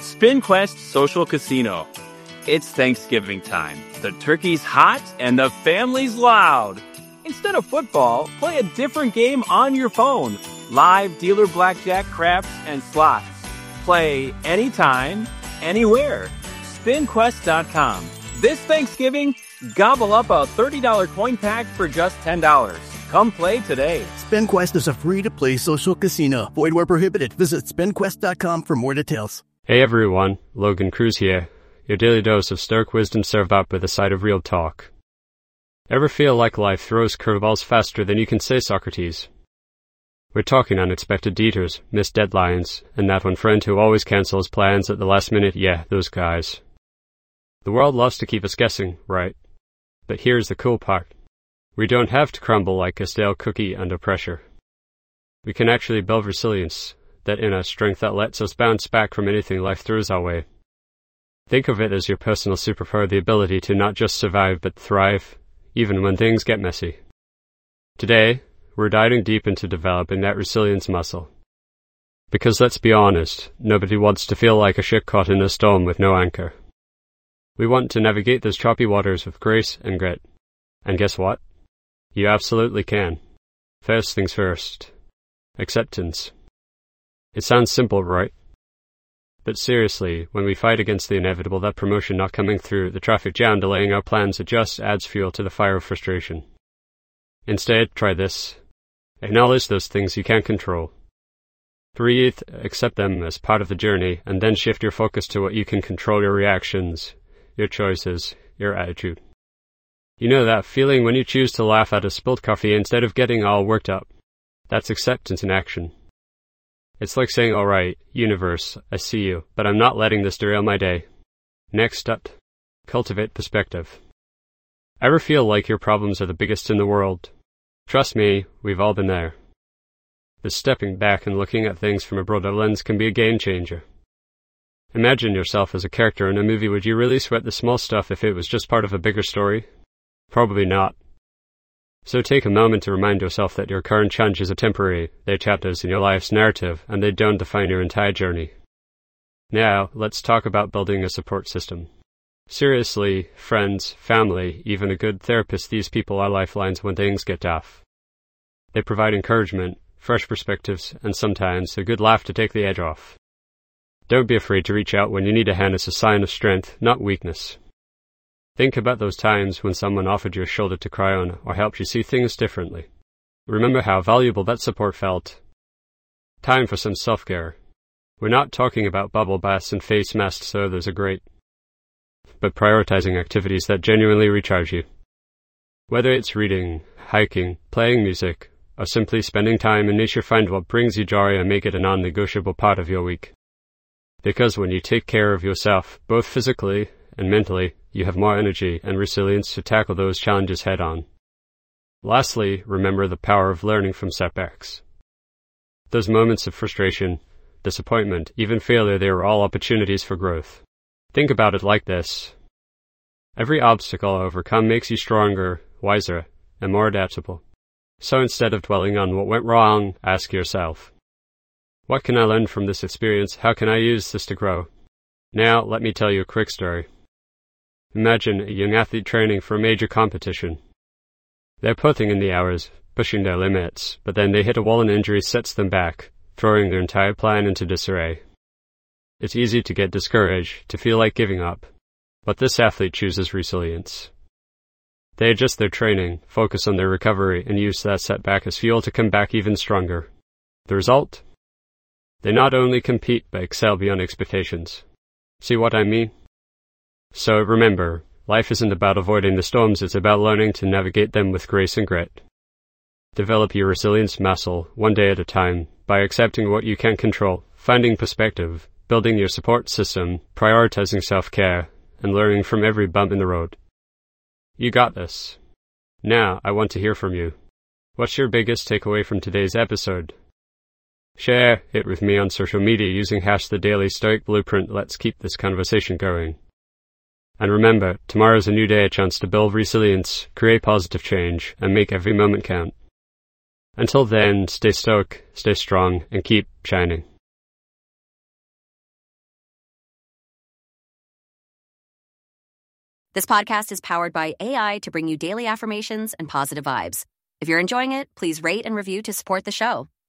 SpinQuest Social Casino. It's Thanksgiving time. The turkey's hot and the family's loud. Instead of football, play a different game on your phone. Live dealer blackjack, craps, and slots. Play anytime, anywhere. SpinQuest.com. This Thanksgiving, gobble up a $30 coin pack for just $10. Come play today. SpinQuest is a free-to-play social casino. Void where prohibited. Visit SpinQuest.com for more details. Hey everyone, Logan Cruz here. Your daily dose of stoic wisdom served up with a side of real talk. Ever feel like life throws curveballs faster than you can say, Socrates? We're talking unexpected detours, missed deadlines, and that one friend who always cancels plans at the last minute. Yeah, those guys. The world loves to keep us guessing, right? But here's the cool part. We don't have to crumble like a stale cookie under pressure. We can actually build resilience, that inner strength that lets us bounce back from anything life throws our way. Think of it as your personal superpower, the ability to not just survive but thrive, even when things get messy. Today, we're diving deep into developing that resilience muscle. Because let's be honest, nobody wants to feel like a ship caught in a storm with no anchor. We want to navigate those choppy waters with grace and grit. And guess what? You absolutely can. First things first. Acceptance. It sounds simple, right? But seriously, when we fight against the inevitable, that promotion not coming through, the traffic jam delaying our plans, it just adds fuel to the fire of frustration. Instead, try this. Acknowledge those things you can't control. Breathe, accept them as part of the journey, and then shift your focus to what you can control: your reactions, your choices, your attitude. You know that feeling when you choose to laugh at a spilled coffee instead of getting all worked up? That's acceptance in action. It's like saying, alright, universe, I see you, but I'm not letting this derail my day. Next up, cultivate perspective. Ever feel like your problems are the biggest in the world? Trust me, we've all been there. But stepping back and looking at things from a broader lens can be a game changer. Imagine yourself as a character in a movie. Would you really sweat the small stuff if it was just part of a bigger story? Probably not. So take a moment to remind yourself that your current challenges are temporary. They're chapters in your life's narrative, and they don't define your entire journey. Now, let's talk about building a support system. Seriously, friends, family, even a good therapist, these people are lifelines when things get tough. They provide encouragement, fresh perspectives, and sometimes a good laugh to take the edge off. Don't be afraid to reach out when you need a hand. It's a sign of strength, not weakness. Think about those times when someone offered you a shoulder to cry on or helped you see things differently. Remember how valuable that support felt. Time for some self-care. We're not talking about bubble baths and face masks, so those are great. But prioritizing activities that genuinely recharge you. Whether it's reading, hiking, playing music, or simply spending time in nature, find what brings you joy and make it a non-negotiable part of your week. Because when you take care of yourself, both physically and mentally, you have more energy and resilience to tackle those challenges head-on. Lastly, remember the power of learning from setbacks. Those moments of frustration, disappointment, even failure, they are all opportunities for growth. Think about it like this. Every obstacle I overcome makes you stronger, wiser, and more adaptable. So instead of dwelling on what went wrong, ask yourself, what can I learn from this experience? How can I use this to grow? Now, let me tell you a quick story. Imagine a young athlete training for a major competition. They're putting in the hours, pushing their limits, but then they hit a wall and injury sets them back, throwing their entire plan into disarray. It's easy to get discouraged, to feel like giving up, but this athlete chooses resilience. They adjust their training, focus on their recovery, and use that setback as fuel to come back even stronger. The result? They not only compete but excel beyond expectations. See what I mean? So remember, life isn't about avoiding the storms, it's about learning to navigate them with grace and grit. Develop your resilience muscle, one day at a time, by accepting what you can't control, finding perspective, building your support system, prioritizing self-care, and learning from every bump in the road. You got this. Now, I want to hear from you. What's your biggest takeaway from today's episode? Share it with me on social media using #TheDailyStoicBlueprint. Let's keep this conversation going. And remember, tomorrow's a new day, a chance to build resilience, create positive change, and make every moment count. Until then, stay stoic, stay strong, and keep shining. This podcast is powered by AI to bring you daily affirmations and positive vibes. If you're enjoying it, please rate and review to support the show.